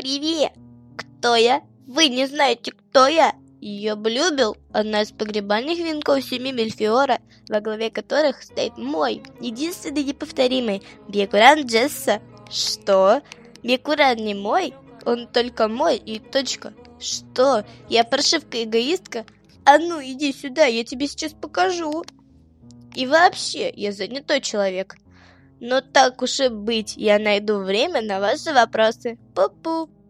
Привет! Кто я? Вы не знаете, кто я? Я бы любил одна из погребальных венков семьи Мельфиора, во главе которых стоит мой, единственный неповторимый, Бьякуран Джесса. Что? Бьякуран не мой? Он только мой и точка. Что? Я паршивка-эгоистка? А ну, иди сюда, я тебе сейчас покажу. И вообще, я занятой человек. Но так уж и быть, я найду время на ваши вопросы. Пу-пу.